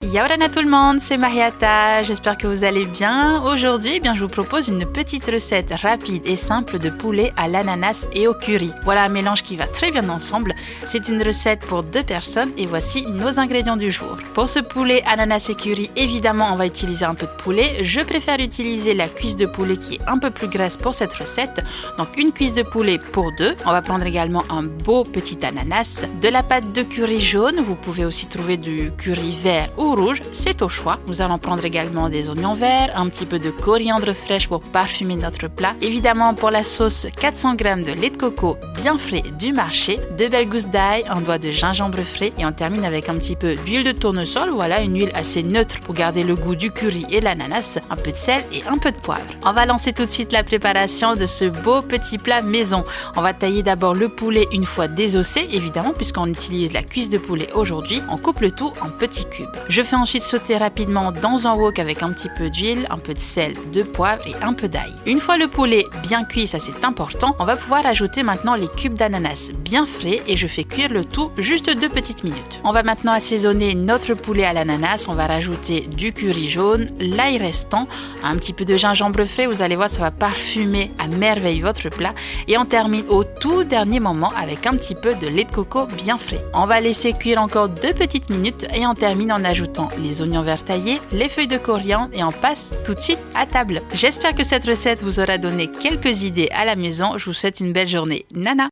Yaorana tout le monde, c'est Mariata, j'espère que vous allez bien. Aujourd'hui, je vous propose une petite recette rapide et simple de poulet à l'ananas et au curry. Voilà un mélange qui va très bien ensemble. C'est une recette pour 2 personnes et voici nos ingrédients du jour. Pour ce poulet ananas et curry, évidemment, on va utiliser un peu de poulet. Je préfère utiliser la cuisse de poulet qui est un peu plus grasse pour cette recette. Donc une cuisse de poulet pour 2. On va prendre également un beau petit ananas, de la pâte de curry jaune. Vous pouvez aussi trouver du curry vert ou rouge, c'est au choix. Nous allons prendre également des oignons verts, un petit peu de coriandre fraîche pour parfumer notre plat. Évidemment, pour la sauce, 400 g de lait de coco bien frais du marché, 2 belles gousses d'ail, un doigt de gingembre frais et on termine avec un petit peu d'huile de tournesol. Voilà, une huile assez neutre pour garder le goût du curry et l'ananas, un peu de sel et un peu de poivre. On va lancer tout de suite la préparation de ce beau petit plat maison. On va tailler d'abord le poulet une fois désossé, évidemment, puisqu'on utilise la cuisse de poulet aujourd'hui. On coupe le tout en petits cubes. Je fais ensuite sauter rapidement dans un wok avec un petit peu d'huile, un peu de sel, de poivre et un peu d'ail. Une fois le poulet bien cuit, ça c'est important, on va pouvoir ajouter maintenant les cubes d'ananas bien frais et je fais cuire le tout juste 2 petites minutes. On va maintenant assaisonner notre poulet à l'ananas. On va rajouter du curry jaune, l'ail restant, un petit peu de gingembre frais. Vous allez voir, ça va parfumer à merveille votre plat. Et on termine au tout dernier moment avec un petit peu de lait de coco bien frais. On va laisser cuire encore 2 petites minutes et on termine en ajoutant les oignons verts taillés, les feuilles de coriandre et on passe tout de suite à table. J'espère que cette recette vous aura donné quelques idées à la maison. Je vous souhaite une belle journée. Nana!